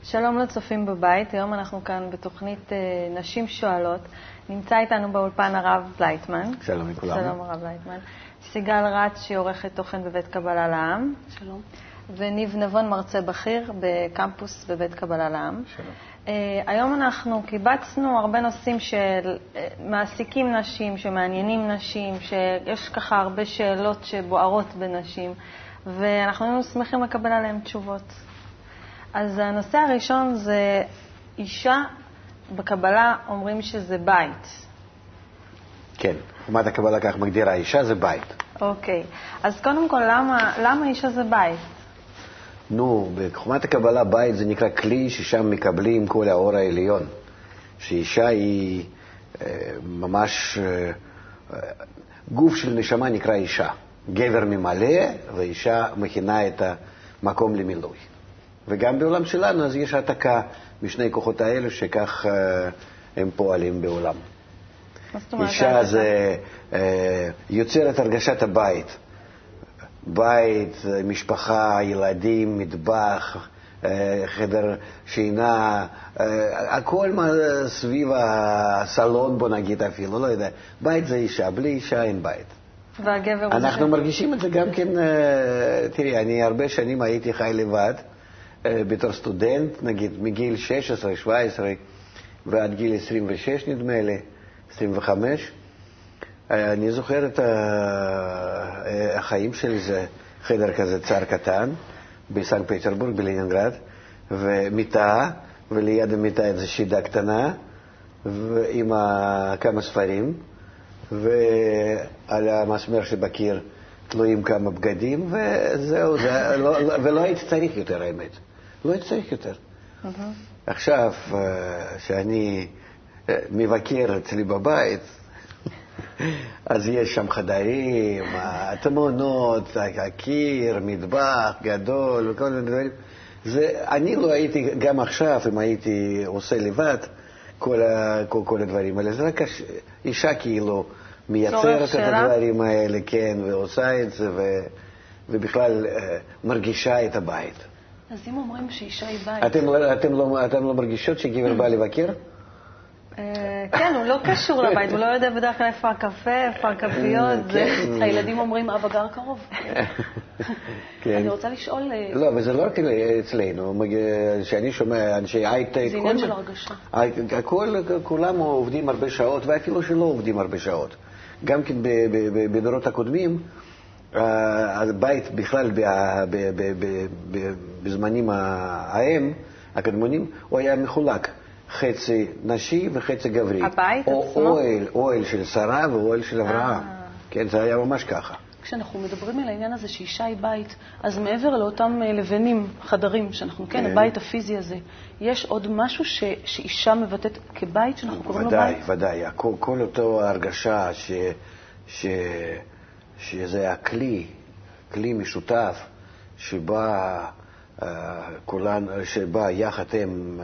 שלום לצופים בבית, היום אנחנו כאן בתוכנית נשים שואלות. נמצא איתנו באולפן הרב לייטמן. שלום לכולם. שלום הרב לייטמן. סיגל רץ שהיא עורכת תוכן בבית קבלה לעם. שלום. וניב נבון מרצה בכיר בקמפוס בבית קבלה לעם. שלום. היום אנחנו קיבצנו הרבה נושאים שמעסיקים נשים, שמעניינים נשים, שיש ככה הרבה שאלות שבוערות בנשים, ואנחנו היינו שמחים לקבל עליהן תשובות. אז הנושא הראשון זה אישה בקבלה אומרים שזה בית. כן, חומת הקבלה כך מגדירה, אישה זה בית. אוקיי, אז קודם כל למה אישה זה בית? נו, בחומת הקבלה בית זה נקרא כלי ששם מקבלים כל האור העליון. שאישה היא ממש, גוף של נשמה נקרא אישה. גבר ממלא ואישה מכינה את המקום למילוי. וגם בעולם שלנו אז יש העתקה משני כוחות האלו שכך הם פועלים בעולם. אישה זה יוצר את הרגשת הבית. בית, משפחה, ילדים, מטבח, חדר שינה, הכל סביב הסלון, בוא נגיד אפילו, לא יודע. בית זה אישה, בלי אישה אין בית. והגבר אנחנו מרגישים את זה גם כן, תראי, אני הרבה שנים הייתי חי לבד, בתור סטודנט, נגיד מגיל 16, 17 ועד גיל 26 נדמה לי, 25. אני זוכר את החיים שלי, זה חדר כזה צר קטן בסנט פטרבורג, בלנינגרד, ומיטה, וליד המיטה איזו שידה קטנה, עם כמה ספרים, ועל המסמר שבקיר תלויים כמה בגדים, וזהו, ולא הייתי צריך יותר, האמת. לא הייתי צריך יותר. עכשיו, שאני מבקר אצלי בבית, אז יש שם חדרים, תמונות, הקיר, מטבח גדול וכל מיני דברים. אני לא הייתי, גם עכשיו, אם הייתי עושה לבד כל הדברים האלה, זה רק אישה כאילו מייצרת את הדברים האלה, כן, ועושה את זה, ובכלל מרגישה את הבית. אז אם אומרים שאישה היא בית... אתם לא מרגישות שגבר בא לבקר? כן, הוא לא קשור לבית, הוא לא יודע בדרך כלל איפה הקפה, איפה הכפיות. הילדים אומרים, אבא גר קרוב. אני רוצה לשאול... לא, אבל זה לא רק אצלנו, שאני שומע אנשי הייטק... זה עניין של הרגשה. כולם עובדים הרבה שעות, ואפילו שלא עובדים הרבה שעות. גם כן בדורות הקודמים, הבית בכלל בזמנים ההם, הקדמונים, הוא היה מחולק. חצי נשי וחצי גברי. הבית או עצמו? אוהל של שרה ואוהל של אברהם. כן, זה היה ממש ככה. כשאנחנו מדברים על העניין הזה שאישה היא בית, אז מעבר לאותם לבנים, חדרים, שאנחנו, כן, הבית הפיזי הזה, יש עוד משהו שאישה מבטאת כבית שאנחנו קוראים לו בית? ודאי. כל אותו הרגשה שזה הכלי משותף שבה יחד הם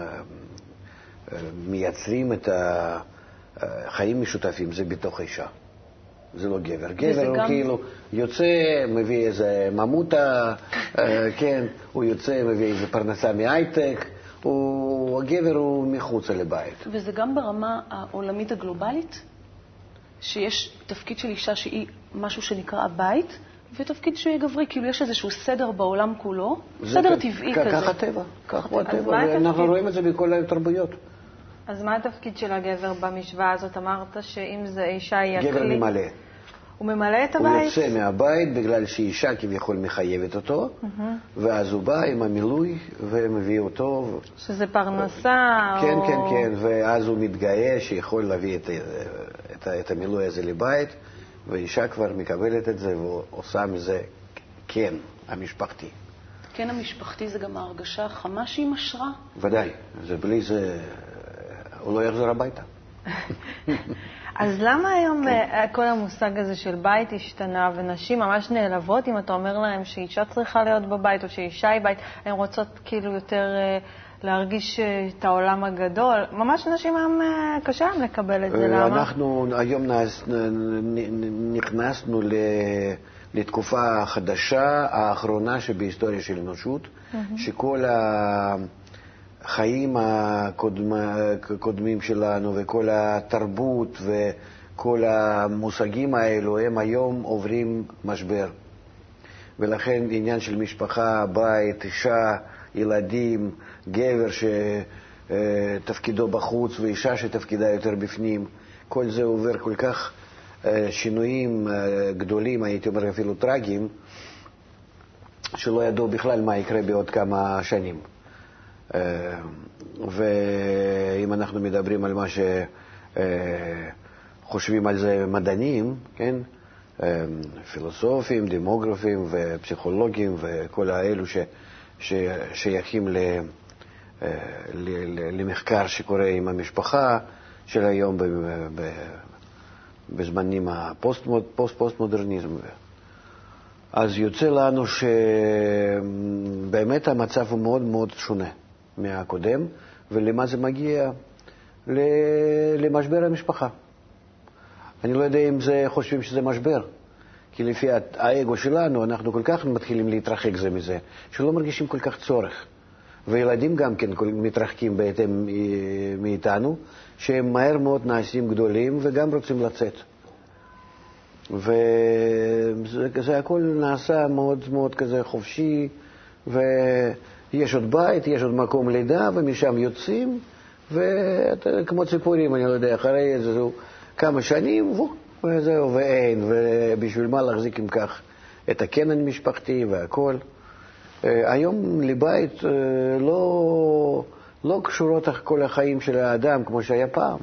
מייצרים את החיים משותפים, זה בתוך אישה. זה לא גבר. גבר הוא כאילו יוצא, מביא איזה ממוטה, כן, הוא יוצא, מביא איזה פרנסה מהייטק, הגבר הוא מחוץ לבית. וזה גם ברמה העולמית הגלובלית, שיש תפקיד של אישה שהיא משהו שנקרא הבית, ותפקיד שיהיה גברי, כאילו יש איזשהו סדר בעולם כולו, סדר טבעי כזה. ככה הטבע, אנחנו רואים את זה בכל התרבויות. אז מה התפקיד של הגבר במשוואה הזאת? אמרת שאם זה אישה היא הכלי... גבר ממלא. הוא ממלא את הבית? הוא יוצא מהבית בגלל שאישה כביכול מחייבת אותו, ואז הוא בא עם המילוי ומביא אותו. שזה פרנסה כן, או... כן, כן, ואז הוא מתגאה שיכול להביא את המילוי הזה לבית, ואישה כבר מקבלת את זה ועושה מזה כן המשפחתי. כן המשפחתי זה גם ההרגשה החמה שהיא משרה? ודאי, בלי זה הוא לא יחזור הביתה. אז למה היום כל המושג הזה של בית השתנה, ונשים ממש נעלבות אם אתה אומר להם שאישה צריכה להיות בבית או שאישה היא בית, הן רוצות כאילו יותר להרגיש את העולם הגדול. ממש נשים היום קשה להם לקבל את זה, למה? אנחנו היום נכנסנו לתקופה חדשה, האחרונה שבהיסטוריה של האנושות, שכל החיים הקודמים שלנו וכל התרבות וכל המושגים האלו, הם היום עוברים משבר. ולכן עניין של משפחה, בית, אישה, ילדים, גבר שתפקידו בחוץ ואישה שתפקידה יותר בפנים, כל זה עובר כל כך שינויים גדולים, הייתי אומר אפילו טרגיים, שלא ידעו בכלל מה יקרה בעוד כמה שנים. ואם אנחנו מדברים על מה שחושבים על זה מדענים, כן? פילוסופים, דמוגרפים ופסיכולוגים וכל האלו ששייכים למחקר שקורה עם המשפחה של היום בזמנים הפוסט-מודרניזם. אז יוצא לנו שבאמת המצב הוא מאוד מאוד שונה מהקודם, ולמה זה מגיע? למשבר המשפחה. אני לא יודע אם זה חושבים שזה משבר, כי לפי האגו שלנו אנחנו כל כך מתחילים להתרחק זה מזה, שלא מרגישים כל כך צורך. וילדים גם כן מתרחקים בהתאם מאיתנו, שהם מהר מאוד נעשים גדולים וגם רוצים לצאת. וזה הכל נעשה מאוד מאוד כזה חופשי, ויש עוד בית, יש עוד מקום לידה, ומשם יוצאים, וכמו ציפורים, אני לא יודע, אחרי איזשהו כמה שנים, וזהו, ואין, ובשביל מה להחזיק עם כך את הקנן המשפחתי והכל. היום לבית לא קשורות כל החיים של האדם כמו שהיה פעם.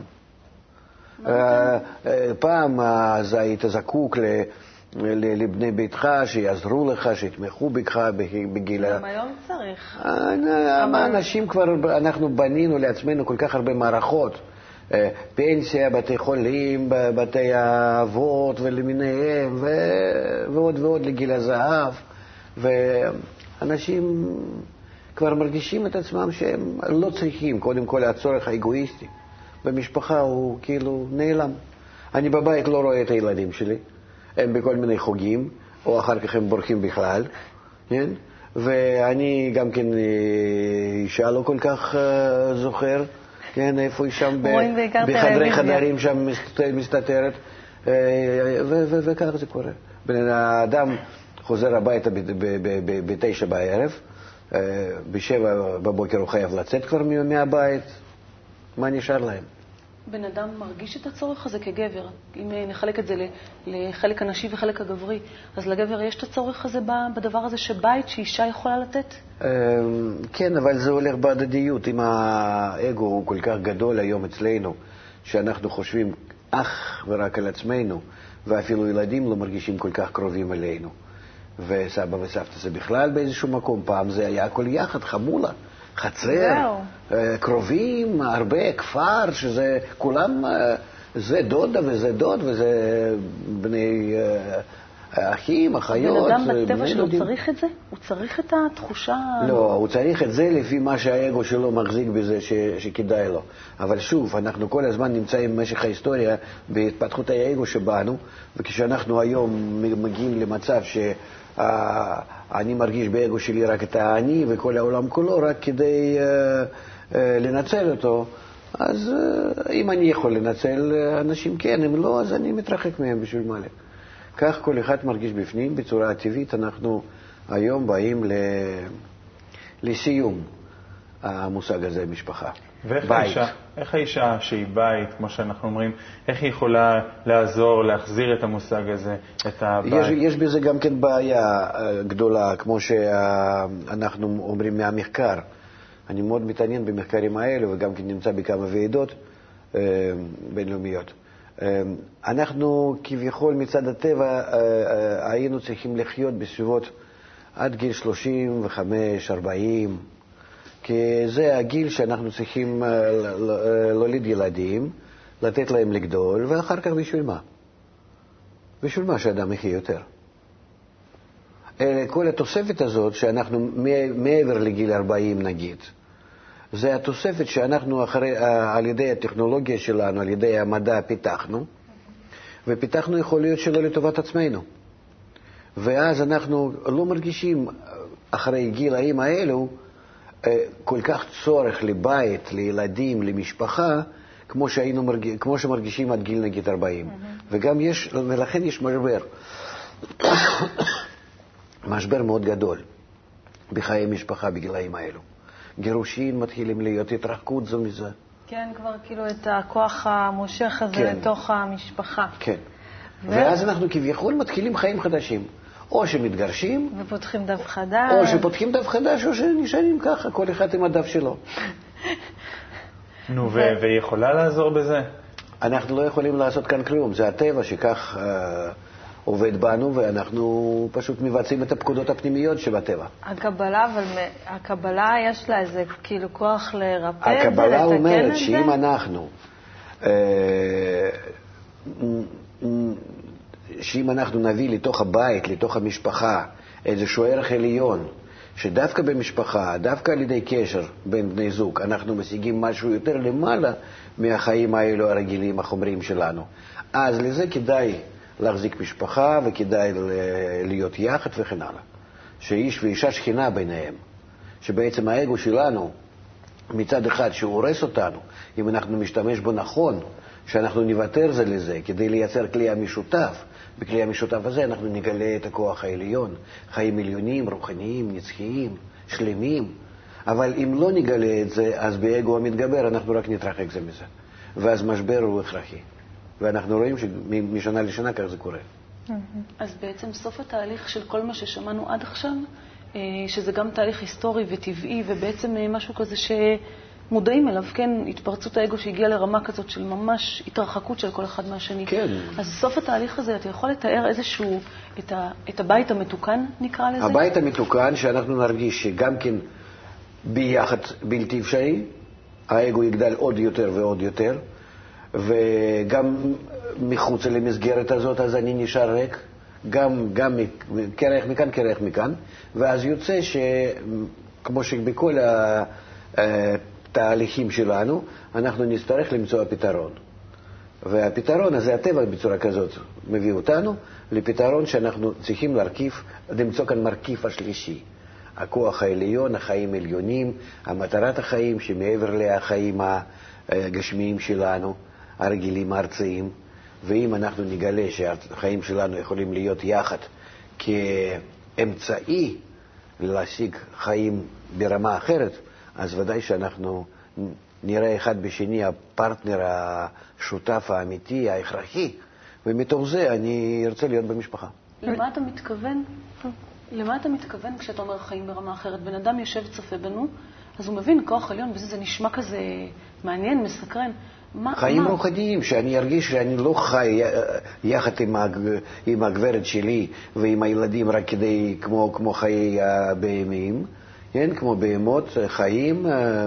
פעם אז היית זקוק לבני ביתך שיעזרו לך, שיתמכו בך בגיל... גם היום צריך. אנשים כבר, אנחנו בנינו לעצמנו כל כך הרבה מערכות. פנסיה, בתי חולים, בתי האבות ולמיניהם, ועוד ועוד לגיל הזהב. ואנשים כבר מרגישים את עצמם שהם לא צריכים, קודם כל הצורך האגואיסטי במשפחה הוא כאילו נעלם. אני בבית לא רואה את הילדים שלי, הם בכל מיני חוגים, או אחר כך הם בורחים בכלל, כן? ואני גם כן אישה לא כל כך זוכר, כן, איפה היא שם בחדרי חדרים שם מסתתרת, וכך זה קורה. בן האדם חוזר הביתה ב-9 בערב, ב-7 בבוקר הוא חייב לצאת כבר מהבית, מה נשאר להם? בן אדם מרגיש את הצורך הזה כגבר. אם נחלק את זה לחלק הנשי וחלק הגברי, אז לגבר יש את הצורך הזה בדבר הזה שבית, שאישה יכולה לתת? כן, אבל זה הולך בהדדיות. אם האגו הוא כל כך גדול היום אצלנו, שאנחנו חושבים אך ורק על עצמנו, ואפילו ילדים לא מרגישים כל כך קרובים אלינו. וסבא וסבתא זה בכלל באיזשהו מקום. פעם זה היה הכל יחד, חמולה. חצר, קרובים, הרבה, כפר, שזה כולם, זה דודה וזה דוד וזה בני אחים, אחיות. בן אדם בטבע שלו צריך את זה? הוא צריך את התחושה? לא, הוא צריך את זה לפי מה שהאגו שלו מחזיק בזה שכדאי לו. אבל שוב, אנחנו כל הזמן נמצאים במשך ההיסטוריה בהתפתחות האגו שבנו, וכשאנחנו היום מגיעים למצב אני מרגיש באגו שלי רק את האני וכל העולם כולו רק כדי לנצל אותו, אז אם אני יכול לנצל אנשים כן, אם לא, אז אני מתרחק מהם בשביל מה. כך כל אחד מרגיש בפנים, בצורה טבעית. אנחנו היום באים לסיום המושג הזה, משפחה. ואיך האישה שהיא בית, כמו שאנחנו אומרים, איך היא יכולה לעזור, להחזיר את המושג הזה, את הבית? יש בזה גם כן בעיה גדולה, כמו שאנחנו אומרים מהמחקר. אני מאוד מתעניין במחקרים האלו, וגם כן נמצא בכמה ועידות בינלאומיות. אנחנו כביכול מצד הטבע היינו צריכים לחיות בסביבות עד גיל 35-40, כי זה הגיל שאנחנו צריכים להוליד ילדים, לתת להם לגדול, ואחר כך בשביל מה? בשביל מה שאדם יחיה יותר? כל התוספת הזאת שאנחנו מעבר לגיל 40 נגיד, זה התוספת שאנחנו על ידי הטכנולוגיה שלנו, על ידי המדע פיתחנו, ופיתחנו יכול להיות שלא לטובת עצמנו. ואז אנחנו לא מרגישים אחרי גילאים האלו כל כך צורך לבית, לילדים, למשפחה, כמו שמרגישים עד גיל נגיד 40. וגם ולכן יש משבר מאוד גדול בחיי משפחה בגילאים האלו. גירושים מתחילים להיות, התרחקות זו מזה. כן, כבר כאילו את הכוח המושך הזה כן. לתוך המשפחה. כן. ואז אנחנו כביכול מתחילים חיים חדשים. או שמתגרשים. ופותחים דף חדש. או שפותחים דף חדש, או שנשארים ככה, כל אחד עם הדף שלו. נו, והיא יכולה לעזור בזה? אנחנו לא יכולים לעשות כאן כלום. זה הטבע שכך עובד בנו, ואנחנו פשוט מבצעים את הפקודות הפנימיות שבטבע. הקבלה יש לה איזה כאילו כוח לרפא את זה, הקבלה אומרת שאם אנחנו נביא לתוך הבית, לתוך המשפחה, איזשהו ערך עליון, שדווקא במשפחה, דווקא על ידי קשר בין בני זוג, אנחנו משיגים משהו יותר למעלה מהחיים האלו הרגילים, החומריים שלנו. אז לזה כדאי להחזיק משפחה וכדאי להיות יחד וכן הלאה. שאיש ואישה שכינה ביניהם, שבעצם האגו שלנו, מצד אחד שהוא הורס אותנו, אם אנחנו משתמש בו נכון, שאנחנו נוותר זה לזה כדי לייצר כלי המשותף, בכלי המשותף הזה אנחנו נגלה את הכוח העליון, חיים עליונים, רוחניים, נצחיים, שלמים. אבל אם לא נגלה את זה, אז באגו המתגבר אנחנו רק נתרחק זה מזה. ואז משבר הוא הכרחי. ואנחנו רואים שמשנה לשנה כך זה קורה. אז בעצם סוף התהליך של כל מה ששמענו עד עכשיו, שזה גם תהליך היסטורי וטבעי, ובעצם משהו כזה שמודעים אליו, כן, התפרצות האגו שהגיעה לרמה כזאת של ממש התרחקות של כל אחד מהשני. כן. אז סוף התהליך הזה, אתה יכול לתאר איזשהו, את הבית המתוקן, נקרא לזה? הבית המתוקן שאנחנו נרגיש שגם כן ביחד בלתי אפשרי, האגו יגדל עוד יותר ועוד יותר, וגם מחוץ למסגרת הזאת, אז אני נשאר ריק, גם קרח מכאן, קרח מכאן, ואז יוצא שכמו שבכל התהליכים שלנו, אנחנו נצטרך למצוא הפתרון. והפתרון הזה, הטבע בצורה כזאת, מביא אותנו לפתרון שאנחנו צריכים למצוא כאן מרכיב השלישי. הכוח העליון, החיים עליונים, המטרת החיים שמעבר לחיים הגשמיים שלנו, הרגילים הארציים. ואם אנחנו נגלה שהחיים שלנו יכולים להיות יחד כאמצעי להשיג חיים ברמה אחרת, אז ודאי שאנחנו נראה אחד בשני הפרטנר השותף האמיתי, ההכרחי, ומתוך זה אני ארצה להיות במשפחה. למה אתה מתכוון? למה אתה מתכוון כשאתה אומר חיים ברמה אחרת? בן אדם יושב צופה בנו, אז הוא מבין כוח עליון, וזה נשמע כזה מעניין, מסקרן. חיים רוחניים, שאני ארגיש שאני לא חי יחד עם הגברת שלי ועם הילדים רק כדי, כמו חיי הבהמים, כן? כמו בהמות, חיים,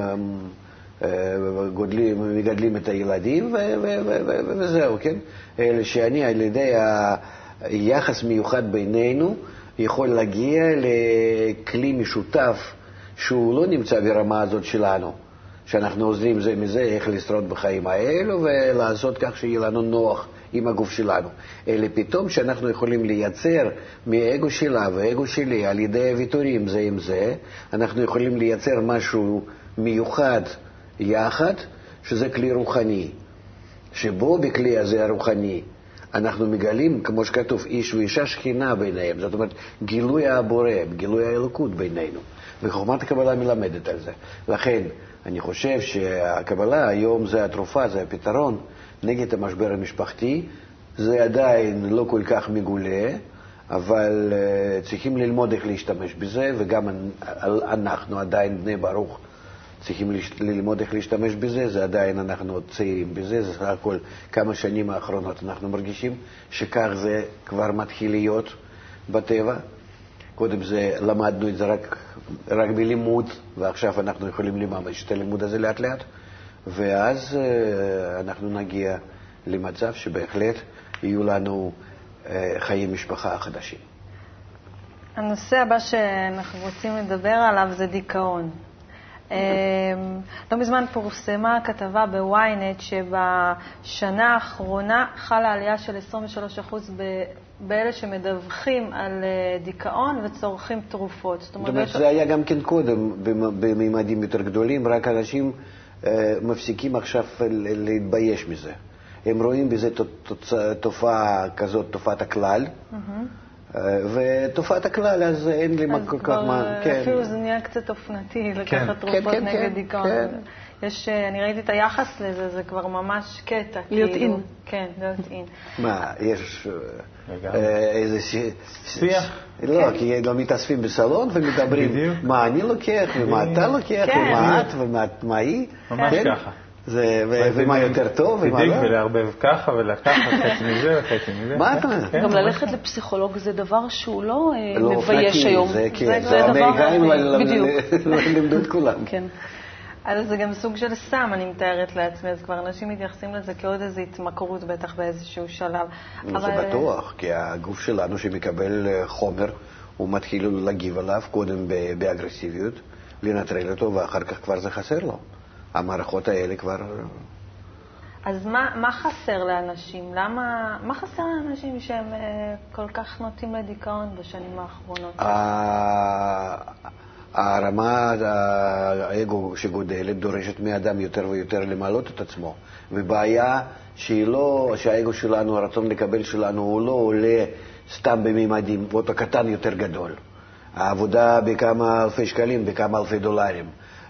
מגדלים את הילדים וזהו, כן? אלא שאני על ידי היחס מיוחד בינינו יכול להגיע לכלי משותף שהוא לא נמצא ברמה הזאת שלנו. שאנחנו עוזרים זה מזה איך לשרוד בחיים האלו ולעשות כך שיהיה לנו נוח עם הגוף שלנו. אלא פתאום שאנחנו יכולים לייצר מהאגו שלה והאגו שלי על ידי הוויתורים זה עם זה, אנחנו יכולים לייצר משהו מיוחד יחד, שזה כלי רוחני. שבו בכלי הזה הרוחני אנחנו מגלים, כמו שכתוב, איש ואישה שכינה ביניהם. זאת אומרת, גילוי הבורא, גילוי האלוקות בינינו. וחוכמת הקבלה מלמדת על זה. לכן, אני חושב שהקבלה היום זה התרופה, זה הפתרון נגד המשבר המשפחתי. זה עדיין לא כל כך מגולה, אבל צריכים ללמוד איך להשתמש בזה, וגם אנחנו עדיין בני ברוך צריכים ללמוד איך להשתמש בזה. זה עדיין אנחנו עוד צעירים בזה, זה סך הכל כמה שנים האחרונות אנחנו מרגישים שכך זה כבר מתחיל להיות בטבע. קודם זה למדנו את זה רק בלימוד, ועכשיו אנחנו יכולים לממש את הלימוד הזה לאט לאט, ואז אנחנו נגיע למצב שבהחלט יהיו לנו חיי משפחה חדשים. הנושא הבא שאנחנו רוצים לדבר עליו זה דיכאון. לא מזמן פורסמה כתבה בוויינט שבשנה האחרונה חלה עלייה של 23% באלה שמדווחים על דיכאון וצורכים תרופות. זאת אומרת, זה היה גם כן קודם בממדים יותר גדולים, רק אנשים מפסיקים עכשיו להתבייש מזה. הם רואים בזה תופעה כזאת, תופעת הכלל, ותופעת הכלל, אז אין לי כל כך מה... אפילו זה נהיה קצת אופנתי, לקחת תרופות נגד דיכאון. אני ראיתי את היחס לזה, זה כבר ממש קטע. להיות אין. כן, להיות אין. מה, יש איזה שיח? לא, כי גם מתאספים בסלון ומדברים מה אני לוקח, ומה אתה לוקח, ומה את, ומה היא. ממש ככה. ומה יותר טוב, ומה לא. בדיוק, ולערבב ככה ולקחת חצי מזה וחצי מזה. מה אתה? גם ללכת לפסיכולוג זה דבר שהוא לא מבייש היום. זה האמריקאים לימדו את כולם. כן. אז זה גם סוג של סם, אני מתארת לעצמי, אז כבר אנשים מתייחסים לזה כעוד איזו התמכרות בטח באיזשהו שלב. זה בטוח, כי הגוף שלנו שמקבל חומר, הוא מתחיל להגיב עליו קודם באגרסיביות, לנטרל אותו, ואחר כך כבר זה חסר לו. המערכות האלה כבר... אז מה חסר לאנשים? מה חסר לאנשים שהם כל כך נוטים לדיכאון בשנים האחרונות? הרמה, האגו שגודלת, דורשת מאדם יותר ויותר למעלות את עצמו. ובעיה שהיא לא, שהאגו שלנו, הרצון לקבל שלנו, הוא לא עולה סתם בממדים, אותו קטן יותר גדול. העבודה בכמה אלפי שקלים, בכמה אלפי דולרים.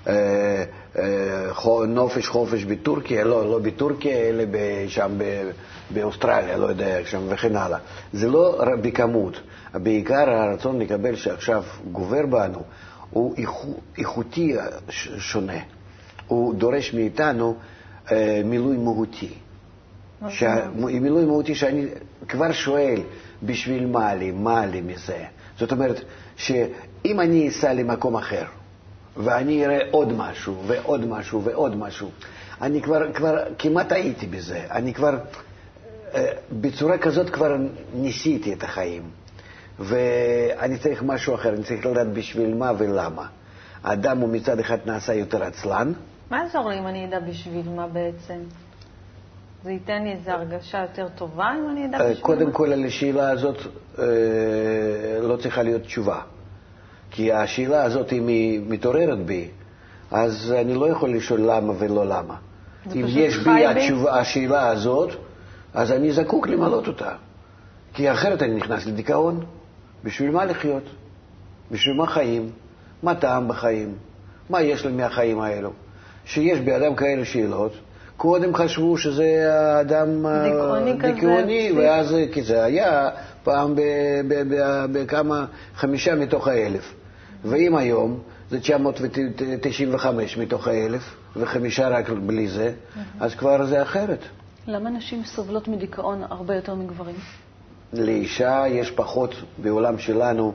נופש חופש בטורקיה, לא בטורקיה, אלא שם באוסטרליה, לא יודע, שם וכן הלאה. זה לא בכמות. בעיקר הרצון לקבל שעכשיו גובר בנו, הוא איכותי שונה. הוא דורש מאיתנו מילוי מהותי. מילוי מהותי שאני כבר שואל, בשביל מה לי מזה? זאת אומרת, שאם אני אסע למקום אחר, ואני אראה עוד משהו, ועוד משהו, ועוד משהו, אני כבר כמעט הייתי בזה. אני כבר, בצורה כזאת כבר ניסיתי את החיים. ואני צריך משהו אחר, אני צריך לדעת בשביל מה ולמה. האדם הוא מצד אחד נעשה יותר עצלן. מה יעזור לי אם אני אדע בשביל מה בעצם? זה ייתן לי איזו הרגשה יותר טובה אם אני אדע בשביל מה? קודם כל, על השאלה הזאת לא צריכה להיות תשובה. כי השאלה הזאת, אם היא מתעוררת בי, אז אני לא יכול לשאול למה ולא למה. אם יש בי השאלה הזאת, אז אני זקוק למלות אותה. כי אחרת אני נכנס לדיכאון. בשביל מה לחיות? בשביל מה חיים? מה טעם בחיים? מה יש לי מהחיים האלו? שיש באדם כאלה שאלות, קודם חשבו שזה האדם דיכאוני, ואז כי זה היה פעם בכמה 5 מתוך 1,000. ואם היום זה 995 מתוך 1,000, ו5 רק בלי זה, אז כבר זה אחרת. למה נשים סובלות מדיכאון הרבה יותר מגברים? לאישה יש פחות בעולם שלנו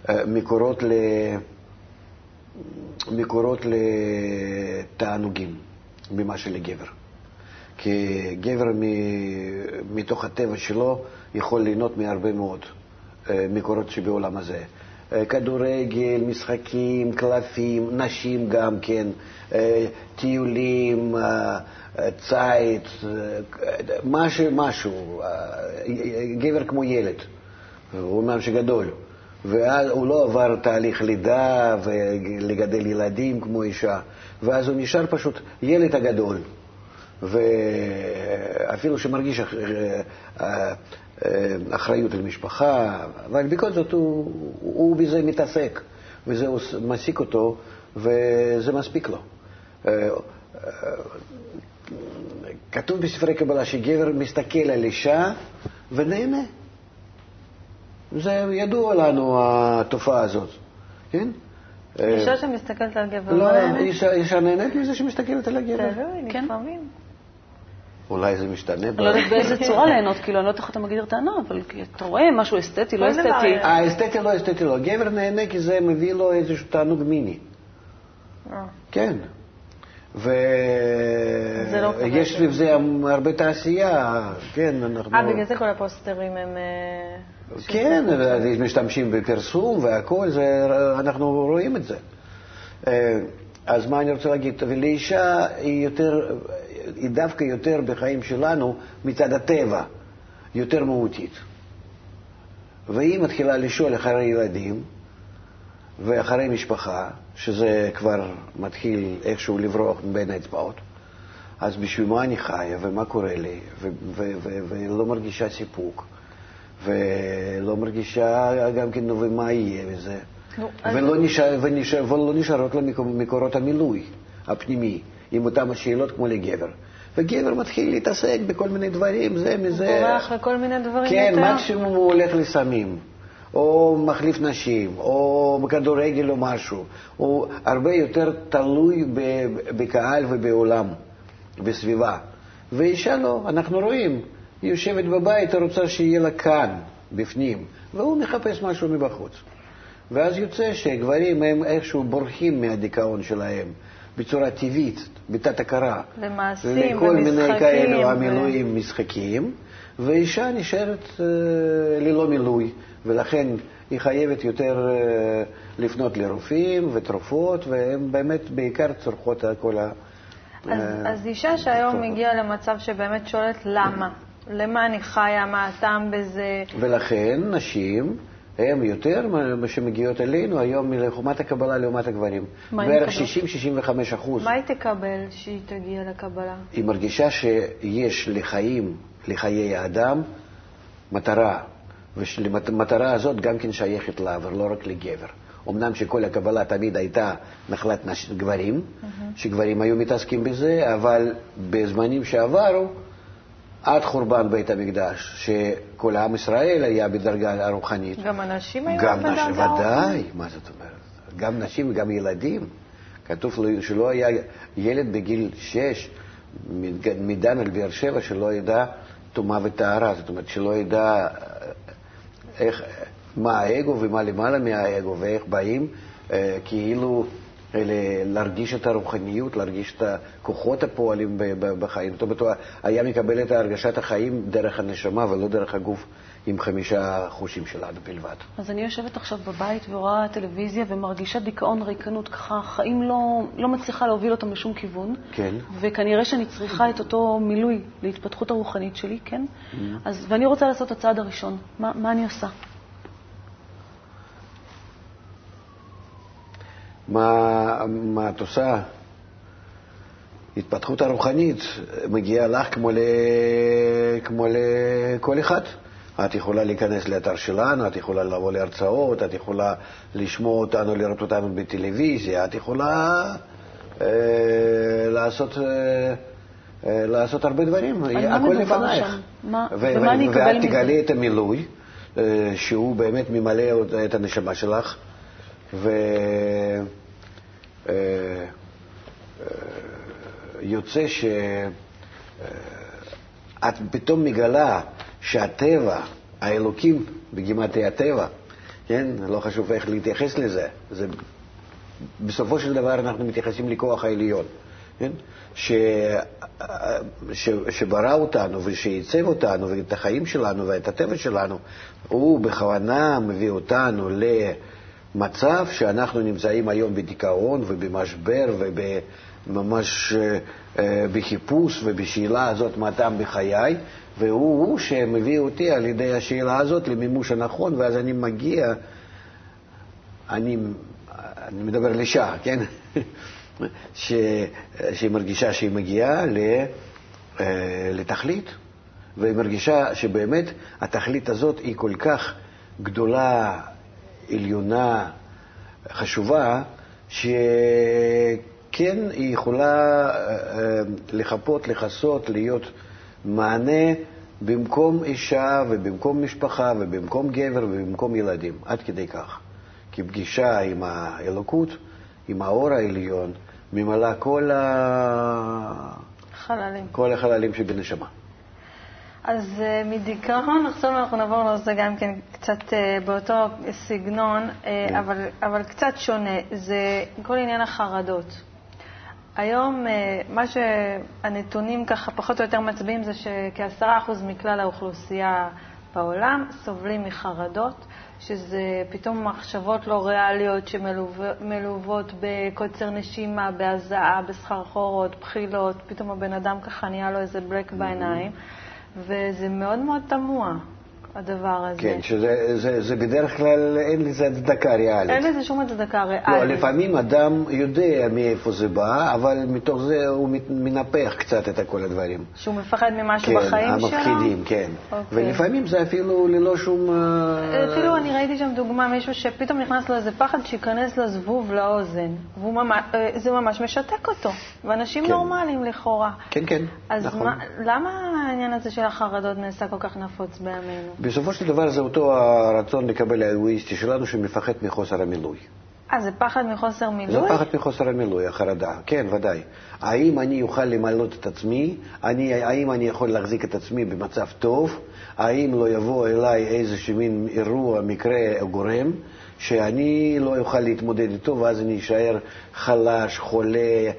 מקורות לתענוגים ממה שלגבר. כי גבר מתוך הטבע שלו יכול ליהנות מהרבה מאוד מקורות שבעולם הזה. כדורגל, משחקים, קלפים, נשים גם כן, טיולים, צייט, משהו, גבר כמו ילד, הוא אומנם שגדול, ואז הוא לא עבר תהליך לידה ולגדל ילדים כמו אישה, ואז הוא נשאר פשוט ילד הגדול, ואפילו שמרגיש אחריות על משפחה, אבל בכל זאת הוא בזה מתעסק, וזה מעסיק אותו, וזה מספיק לו. כתוב בספרי קבלה שגבר מסתכל על אישה ונהנה. זה ידוע לנו התופעה הזאת, כן? אישה שמסתכלת על גבר לא נהנית? אישה נהנית מזה שמסתכלת על הגבר. תלוי, לפעמים. אולי זה משתנה. אני לא יודעת באיזה צורה ליהנות, כאילו אני לא יודעת איך אתה מגדיר טענה, אבל אתה רואה משהו אסתטי, לא אסתטי. אסתטי לא אסתטי לא. גבר נהנה כי זה מביא לו איזשהו תענוג מיני. כן. ויש סביב זה הרבה תעשייה, כן, אנחנו... בגלל זה כל הפוסטרים הם... כן, משתמשים בפרסום והכל, אנחנו רואים את זה. אז מה אני רוצה להגיד? ולאישה היא דווקא יותר בחיים שלנו מצד הטבע, יותר מהותית. והיא מתחילה לשאול אחרי ילדים ואחרי משפחה, שזה כבר מתחיל איכשהו לברוח בין האצבעות. אז בשביל מה אני חיה ומה קורה לי, ולא מרגישה סיפוק, ולא מרגישה גם כן ומה יהיה מזה. ולא נשארות לה מקורות המילוי הפנימי, עם אותם השאלות כמו לגבר. וגבר מתחיל להתעסק בכל מיני דברים, זה מזה. הוא בורח לכל מיני דברים כן, יותר. מקסימום הוא הולך לסמים, או מחליף נשים, או בכדורגל או משהו. הוא הרבה יותר תלוי בקהל ובעולם, בסביבה. ואישה לא, אנחנו רואים, היא יושבת בבית, רוצה שיהיה לה כאן, בפנים, והוא מחפש משהו מבחוץ. ואז יוצא שגברים הם איכשהו בורחים מהדיכאון שלהם, בצורה טבעית, בתת הכרה. למעשים לכל מיני כאלו ומשחקים. המילואים משחקים, ואישה נשארת ללא מילוי, ולכן היא חייבת יותר לפנות לרופאים ותרופות, והן באמת בעיקר צורכות כל ה... אז אישה שהיום הגיעה למצב שבאמת שואלת למה? למה אני חיה? מה הטעם בזה? ולכן נשים הן יותר שמגיעות אלינו היום לחומת הקבלה לעומת הגברים. בערך 60-65%. מה היא תקבל שהיא תגיע לקבלה? היא מרגישה שיש לחיים, לחיי האדם, מטרה, ושלמטרה הזאת גם כן שייכת לה, ולא רק לגבר. אמנם שכל הקבלה תמיד הייתה נחלת גברים, שגברים היו מתעסקים בזה, אבל בזמנים שעברו, עד חורבן בית המקדש, שכל עם ישראל היה בדרגה הרוחנית. גם אנשים היו בדרגה הרוחנית? ודאי, מה זאת אומרת? גם נשים וגם ילדים. כתוב שלא היה ילד בגיל 6, מדן על באר שבע, שלא ידע טומאה וטהרה, זאת אומרת שלא ידע מה האגו ומה למעלה מהאגו, ואיך באים כאילו להרגיש את הרוחניות, להרגיש את הכוחות הפועלים בחיים. זאת אומרת, היה מקבל את הרגשת החיים דרך הנשמה ולא דרך הגוף, עם 5 חושים שלנו בלבד. אז אני יושבת עכשיו בבית ורואה טלוויזיה ומרגישה דיכאון, ריקנות, ככה, החיים לא מצליחה להוביל אותם לשום כיוון. כן. וכנראה שאני צריכה את אותו מילוי להתפתחות הרוחנית שלי, כן? ואני רוצה לעשות את הצעד הראשון. מה אני עושה? מה את עושה? התפתחות הרוחנית מגיעה לך כמו לכל אחד. את יכולה להיכנס לאתר שלנו, את יכולה לבוא להרצאות, את יכולה לשמוע אותנו, לראות אותנו בטלוויזיה, את יכולה לעשות הרבה דברים. הכל לפנייך. ואת תגלי את המילוי, שהוא באמת ממלא את הנשמה שלך, ויוצא שאת פתאום מגלה שהטבע, האלוקים בגימטריה הטבע, כן? לא חשוב איך להתייחס לזה. בסופו של דבר אנחנו מתייחסים לכוח העליון, כן? שברא אותנו ושייצב אותנו ואת החיים שלנו ואת הטבע שלנו, הוא בכוונה מביא אותנו למצב שאנחנו נמצאים היום בדיכאון ובמשבר וממש בחיפוש ובשאלה הזאת מה טעם בחיי, והוא שמביא אותי על ידי השאלה הזאת למימוש הנכון, ואז אני מגיע, אני מדבר לאישה, כן? שהיא מרגישה שהיא מגיעה לתכלית, והיא מרגישה שבאמת התכלית הזאת היא כל כך גדולה, עליונה, חשובה, שכן היא יכולה לחפות, לחסות, להיות מענה במקום אישה ובמקום משפחה ובמקום גבר ובמקום ילדים, עד כדי כך. כי פגישה עם האלוקות, עם האור העליון, ממלא כל החללים שבנשמה. אז מדיכאון, עכשיו אנחנו נעבור לזה גם כן קצת באותו סגנון, אבל קצת שונה. זה כל עניין החרדות. היום מה שהנתונים ככה פחות או יותר מצביעים זה שכ10% מכלל האוכלוסייה בעולם סובלים מחרדות, שזה פתאום מחשבות לא ריאליות שמלוות בקוצר נשימה, בהזעה, בסחרחורות, בחילות, פתאום הבן אדם ככה נהיה לו איזה בלק בעיניים, וזה מאוד מאוד תמוה. הדבר הזה. כן, שזה בדרך כלל אין לזה הצדקה ריאלית. אין לזה שום הצדקה ריאלית. לא, לפעמים אדם יודע מאיפה זה בא, אבל מתוך זה הוא מנפח קצת את כל הדברים. שהוא מפחד ממשהו בחיים שלו? כן, המפחידים, כן. ולפעמים זה אפילו ללא שום... אפילו אני ראיתי שם דוגמה, מישהו שפתאום נכנס לו איזה פחד שיכנס לו זבוב לאוזן. זה ממש משתק אותו. ואנשים נורמליים לכאורה. כן, כן, אז נכון. למה העניין הזה של החרדות נעשה כל כך נפוץ בימינו? בסופו של דבר זה אותו הרצון לקבל האגואיסטי שלנו שמפחד מחוסר המילוי. זה פחד מחוסר מילוי? זה פחד מחוסר המילוי, החרדה, כן, ודאי. האם אני אוכל למלות את עצמי? האם אני יכול להחזיק את עצמי במצב טוב? האם לא יבוא אליי איזשהו מין אירוע, מקרה או גורם, שאני לא אוכל להתמודד איתו, ואז אני אשאר חלש, חולה,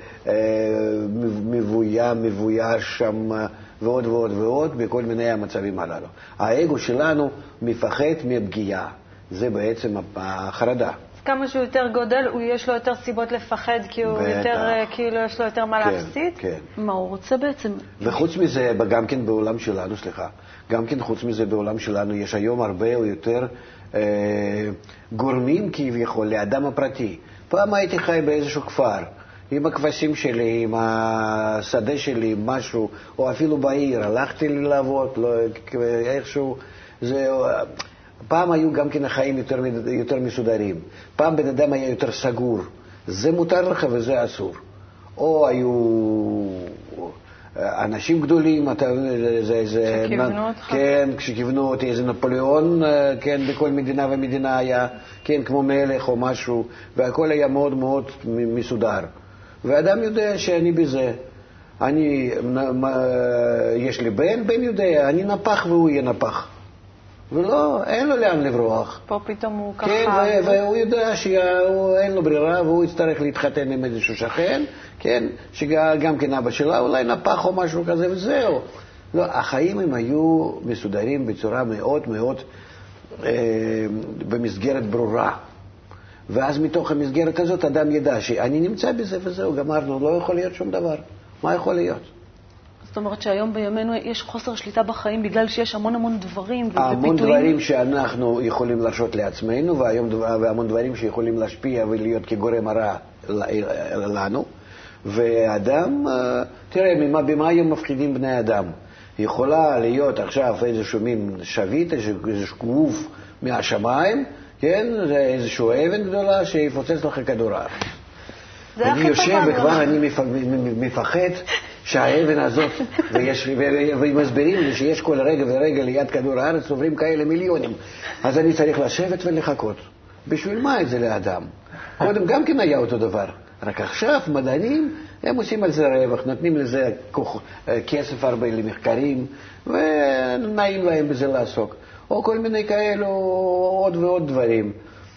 מבויש שם, ועוד ועוד ועוד, בכל מיני המצבים הללו. האגו שלנו מפחד מפגיעה. זה בעצם החרדה. כמה שהוא יותר גודל, יש לו יותר סיבות לפחד, כי הוא יותר, כאילו יש לו יותר מה להפסיד? כן. מה הוא רוצה בעצם? וחוץ מזה, גם כן בעולם שלנו, גם כן חוץ מזה בעולם שלנו, יש היום הרבה או יותר גורמים כביכול לאדם הפרטי. פעם הייתי חי באיזשהו כפר, עם הכבשים שלי, עם השדה שלי, משהו, או אפילו בעיר, הלכתי לעבוד, לא, איכשהו, פעם היו גם כן החיים יותר מסודרים. פעם בן אדם היה יותר סגור. זה מותר לך וזה אסור. או היו אנשים גדולים, שכיוונו אותך. כן, כשכיוונו אותי, איזה נפוליאון, כן, בכל מדינה ומדינה היה, כן, כמו מלך או משהו, והכל היה מאוד מאוד מסודר. ואדם יודע שאני בזה. יש לי בן יודע, אני נפח והוא יהיה נפח. ולא, אין לו לאן לברוח. פה פתאום הוא ככה... כן, והוא יודע שאין לו ברירה, והוא יצטרך להתחתן עם איזשהו שכן, כן, שגם כן אבא שלה אולי נפח או משהו כזה, וזהו. לא, החיים הם היו מסודרים בצורה מאוד מאוד במסגרת ברורה. ואז מתוך המסגרת הזאת אדם ידע שאני נמצא בזה וזהו, גמרנו, לא יכול להיות שום דבר. מה יכול להיות? זאת אומרת שהיום בימינו יש חוסר שליטה בחיים בגלל שיש המון דברים ופיתויים. המון דברים שאנחנו יכולים להרשות לעצמנו, והמון דברים שיכולים להשפיע ולהיות כגורם הרע לנו. ואדם, תראה, במה היום מפחידים בני אדם? יכולה להיות עכשיו איזשהו מין שביט, איזשהו גוף מהשמיים, כן? זה איזשהו אבן גדולה שיפוצץ לך כדור הארץ. אני יושב וכבר אני מפחד שהאבן הזאת, ומסבירים לי שיש כל רגע ורגע ליד כדור הארץ עוברים כאלה מיליונים. אז אני צריך לשבת ולחכות. בשביל מה את זה לאדם? קודם גם כן היה אותו דבר. רק עכשיו מדענים, הם עושים על זה רווח, נותנים לזה כסף הרבה למחקרים, ונעים להם בזה לעסוק. או כל מיני כאלו עוד ועוד דברים.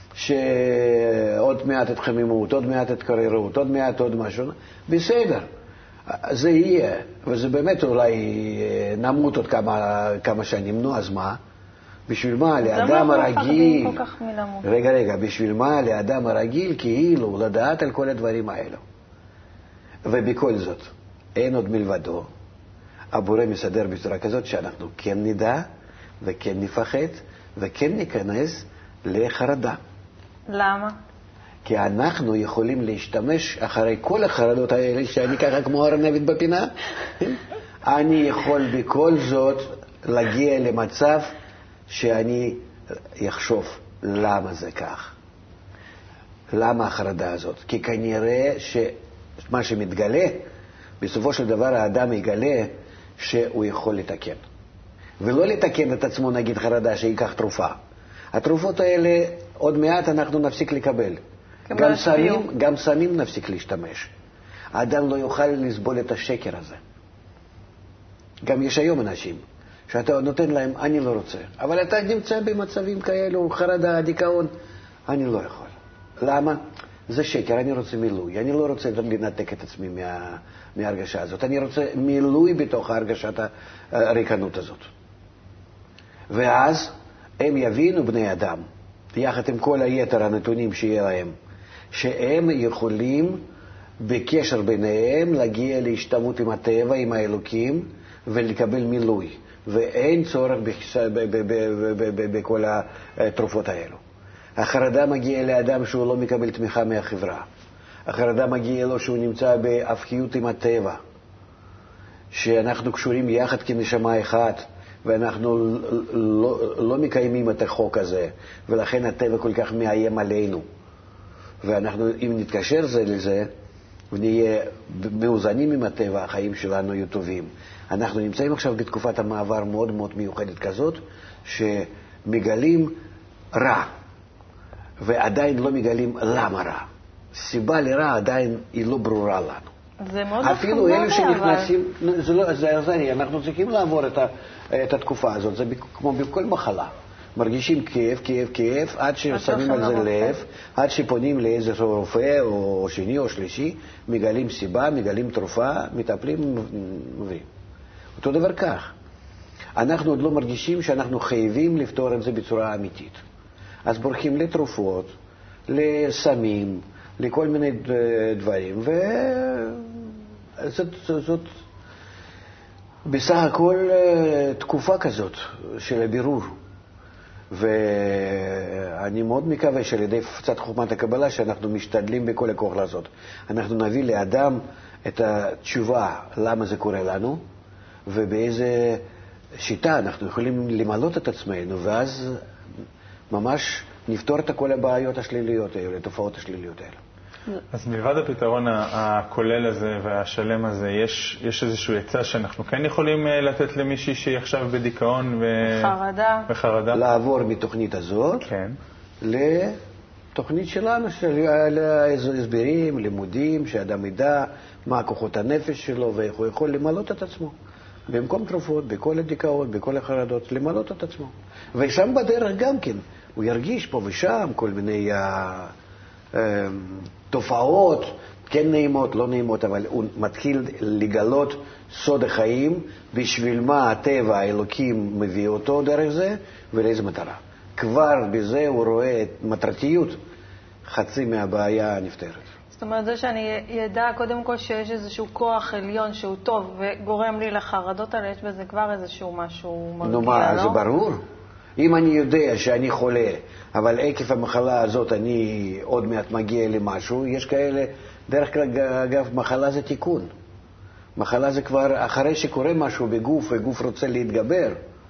שעוד מעט התחממות, עוד מעט התקררות, עוד מעט עוד משהו, בסדר, זה יהיה, וזה באמת אולי נמות עוד כמה שנים, נו, אז מה? בשביל מה לאדם הרגיל, רגע, בשביל מה לאדם הרגיל כאילו לדעת על כל הדברים האלו? ובכל זאת, אין עוד מלבדו, הבורא מסדר בצורה כזאת שאנחנו כן נדע, וכן נפחד, וכן ניכנס לחרדה. למה? כי אנחנו יכולים להשתמש אחרי כל החרדות האלה, שאני ככה כמו ארנבת בפינה, אני יכול בכל זאת להגיע למצב שאני יחשוב למה זה כך. למה החרדה הזאת? כי כנראה שמה שמתגלה, בסופו של דבר האדם יגלה שהוא יכול לתקן. ולא לתקן את עצמו נגיד חרדה שיקח תרופה. התרופות האלה עוד מעט אנחנו נפסיק לקבל. גם סמים נפסיק להשתמש. האדם לא יוכל לסבול את השקר הזה. גם יש היום אנשים שאתה נותן להם, אני לא רוצה. אבל אתה נמצא במצבים כאלו, חרדה, דיכאון, אני לא יכול. למה? זה שקר, אני רוצה מילוי. אני לא רוצה לנתק את עצמי מההרגשה הזאת. אני רוצה מילוי בתוך הרגשת הריקנות הזאת. ואז הם יבינו בני אדם, יחד עם כל היתר הנתונים שיהיה להם, שהם יכולים בקשר ביניהם, להגיע להשתוות עם הטבע, עם האלוקים, ולקבל מילוי. ואין צורך בכל התרופות האלו. החרדה מגיעה לאדם שהוא לא מקבל תמיכה מהחברה. החרדה מגיעה לו שהוא נמצא בהפכיות עם הטבע, שאנחנו קשורים יחד כנשמה אחת, ואנחנו לא מקיימים את החוק הזה, ולכן הטבע כל כך מאיים עלינו. ואנחנו, אם נתקשר זה לזה, ונהיה מאוזנים עם הטבע, החיים שלנו יהיו טובים. אנחנו נמצאים עכשיו בתקופת המעבר מאוד מאוד מיוחדת כזאת, שמגלים רע, ועדיין לא מגלים למה רע. סיבה לרע עדיין היא לא ברורה לנו. זה מאוד אפילו אלו שנכנסים, אנחנו צריכים לעבור את התקופה הזאת, זה כמו בכל מחלה. מרגישים כאב, עד ששמים על זה לב, עד שפונים לאיזה רופא או שני או שלישי, מגלים סיבה, מגלים תרופה, מטפלים, מביאים. אותו דבר כך. אנחנו עוד לא מרגישים שאנחנו חייבים לפתור את זה בצורה אמיתית. אז בורחים לתרופות, לסמים, לכל מיני דברים, וזאת בסך הכל תקופה כזאת של הבירור. ואני מאוד מקווה שעל ידי קצת חוכמת הקבלה שאנחנו משתדלים בכל הכוח לעשות. אנחנו נביא לאדם את התשובה למה זה קורה לנו, ובאיזה שיטה אנחנו יכולים למלות את עצמנו, ואז ממש נפתור את כל הבעיות השליליות האלה, התופעות השליליות האלה. אז מלבד הפתרון הכולל הזה והשלם הזה, יש איזשהו עצה שאנחנו כן יכולים לתת למישהי שהיא עכשיו בדיכאון וחרדה? לעבור מתוכנית הזאת לתוכנית שלנו, של הסברים, לימודים, שאדם ידע מה כוחות הנפש שלו ואיך הוא יכול למלות את עצמו. במקום תרופות, בכל הדיכאון, בכל החרדות, למלות את עצמו. ושם בדרך גם כן, הוא ירגיש פה ושם כל מיני תופעות, כן נעימות, לא נעימות, אבל הוא מתחיל לגלות סוד החיים, בשביל מה הטבע, האלוקים מביא אותו דרך זה, ולאיזו מטרה. כבר בזה הוא רואה את מטרתיות, חצי מהבעיה נפתרת. זאת אומרת, זה שאני ידע קודם כל שיש איזשהו כוח עליון שהוא טוב וגורם לי לחרדות האלה, יש בזה כבר איזשהו משהו מרגיע, לא? נו מה, זה ברור. אם אני יודע שאני חולה, אבל עקב המחלה הזאת אני עוד מעט מגיע למשהו, יש כאלה, דרך כלל אגב, מחלה זה תיקון. מחלה זה כבר אחרי שקורה משהו בגוף, וגוף רוצה להתגבר.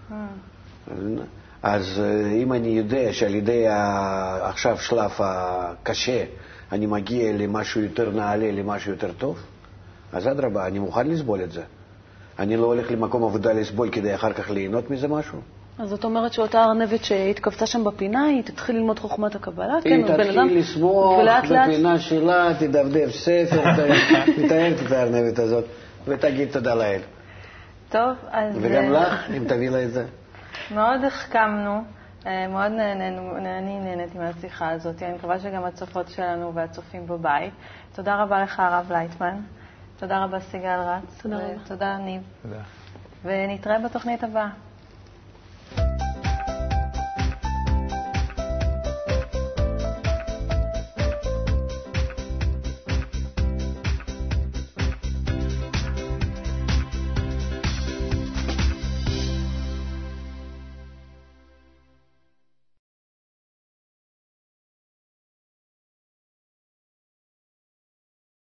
אז אם אני יודע שעל ידי עכשיו שלב הקשה, אני מגיע למשהו יותר נעלה, למשהו יותר טוב, אז אדרבה, אני מוכן לסבול את זה. אני לא הולך למקום עבודה לסבול כדי אחר כך ליהנות מזה משהו. אז זאת אומרת שאותה ארנבת שהתכווצה שם בפינה, היא תתחיל ללמוד חוכמת הקבלה? היא תתחיל לשמוח בפינה שלה, תדפדף ספר, מתארת את הארנבת הזאת, ותגיד תודה לאל. טוב, אז... וגם לך, אם תביא לה את זה. מאוד החכמנו, מאוד אני נהניתי מהשיחה הזאת. אני מקווה שגם הצופות שלנו והצופים בבית. תודה רבה לך, הרב לייטמן. תודה רבה, סיגל רץ. תודה רבה. תודה, ניב. תודה. ונתראה בתוכנית הבאה.